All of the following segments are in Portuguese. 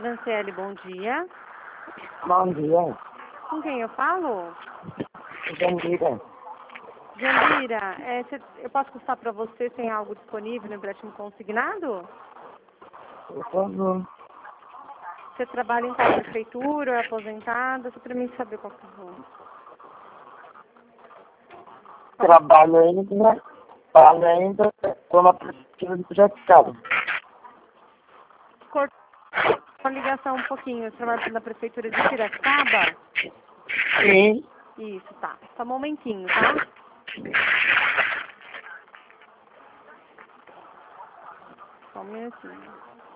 Franciele, bom dia. Bom dia. Com quem eu falo? Jandira. Jandira, eu posso custar para você, tem algo disponível no empréstimo consignado? Por favor. Você trabalha em qual prefeitura, é aposentada? Só para mim saber qual que eu vou. Trabalho ainda com a prefeitura de Piracicaba. Cortou a ligação um pouquinho. Você trabalha na prefeitura de Piracicaba? Sim. Isso, tá. Só um momentinho, tá? Só um minutinho.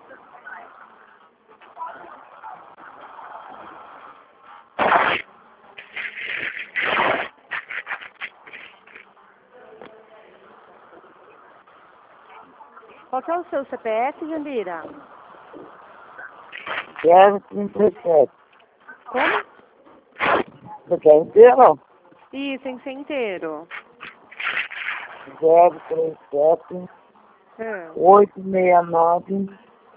Qual que é o seu CPF, Jandira? 037. Como? Você quer inteiro? Isso, tem que ser inteiro. 037 É. 869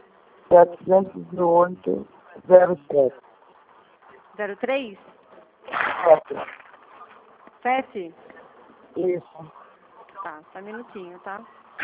708 07. 03? 7. 7? Isso. Tá, só um minutinho, tá?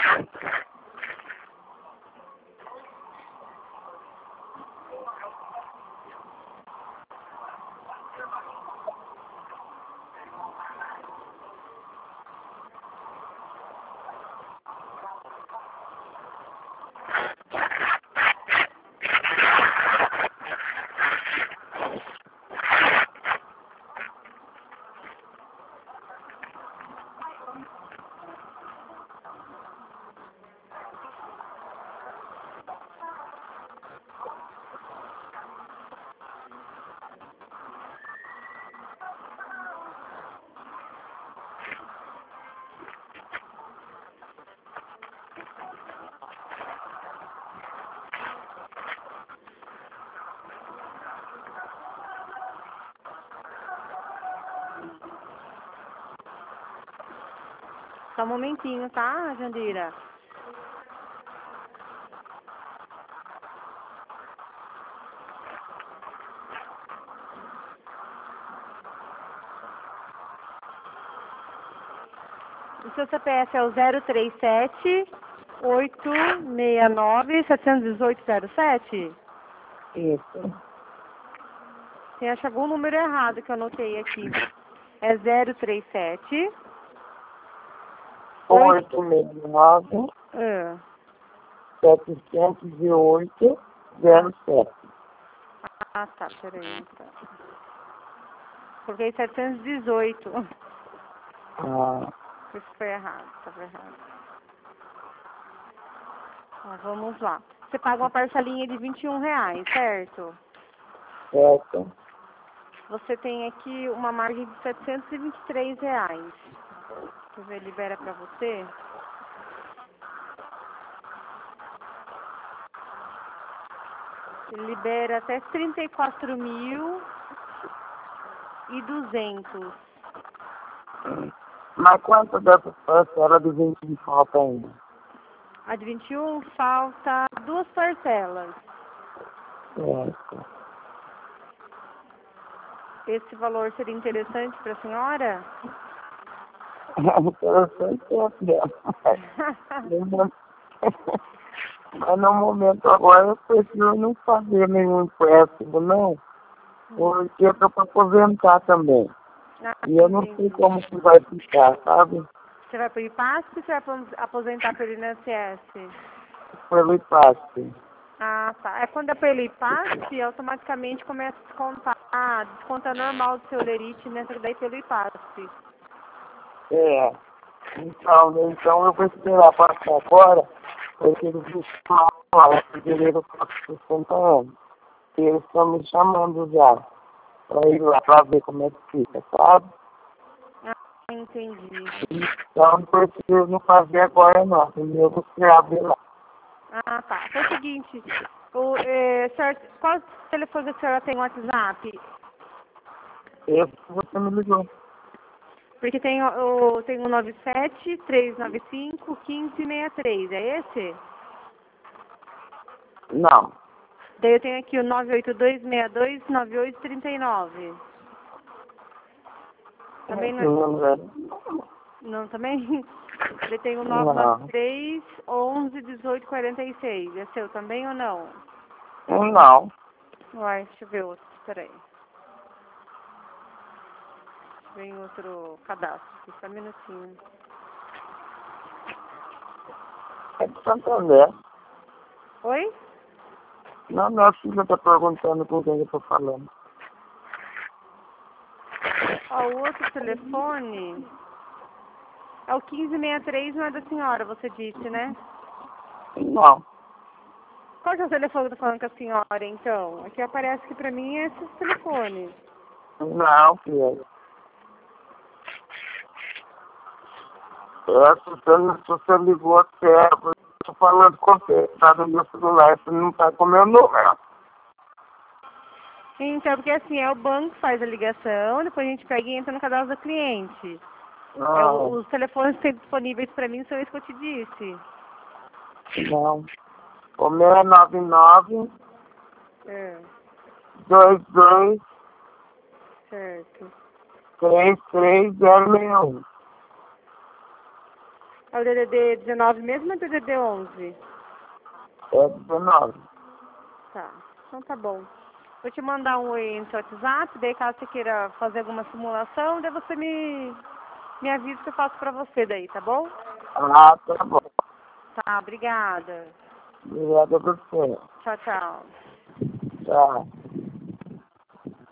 Só um momentinho, tá, Jandira? O seu CPF é o 037 869 718 07? Isso. Tem acho algum número errado que eu anotei aqui. É 037 869 Ah, 708 07. tá, peraí. Tá. Coloquei 718. Ah, Isso foi errado, estava errado. Vamos lá. Você paga uma parcelinha de R$ 21, certo? certo. Você tem aqui uma margem de R$ 723. Deixa eu ver, libera pra você. Ele libera até 34.200. Mas quanto dessa parcela de 20 falta ainda? A de 21 falta 2 parcelas. Certo. Esse valor seria interessante para a senhora? Interessante Mas no momento agora eu prefiro não fazer nenhum empréstimo, não. Porque eu tô para aposentar também. E eu não sei como que vai ficar, sabe? Você vai para o IPASP ou você vai aposentar pelo INSS? Pelo IPASP. Ah, tá. É quando é pelo IPASP, automaticamente começa a descontar. Ah, desconta normal do seu lerite, nessa daí pelo IPASP. É. Então eu vou esperar passar agora, porque eles estão lá, fevereiro para 60 anos. E eles estão me chamando já, para ir lá para ver como é que fica, sabe? Ah, entendi. Então eu prefiro não fazer agora não, entendeu? Eu vou esperar ver lá. Ah, tá. É o seguinte, qual telefone a senhora tem no WhatsApp? Esse que você me ligou. Porque tem o 97-395-1563, é esse? Não. Daí eu tenho aqui o 982629839. Também não. Não, também? Ele tem o 993 11 18 46. É seu também ou não? Não. Uai, deixa eu ver outro. Peraí. Vem outro cadastro aqui, só um minutinho. É de Santander. Oi? Não, minha filha tá perguntando com quem eu tô falando. Ó, o outro telefone é o 1563, não é da senhora, você disse, né? Não. Qual que é o telefone que eu tô falando com a senhora, então? Aqui aparece que pra mim é esse telefone. Não, filha. Se você ligou certo, eu tô falando com você, tá no meu celular, você não tá com o meu número. Então, porque assim, é o banco que faz a ligação, depois a gente pega e entra no cadastro do cliente. Os telefones que tem disponíveis pra mim são esses que eu te disse. Não. O meu é 99 É, 22 certo. 33061. É o DDD 19 mesmo ou é o DDD 11? É 19. Tá, então tá bom. Vou te mandar um oi no seu WhatsApp, daí caso você queira fazer alguma simulação, daí você me avisa que eu faço pra você daí, tá bom? Ah, tá bom. Tá, obrigada. Obrigado a você. Tchau, tchau. Tchau.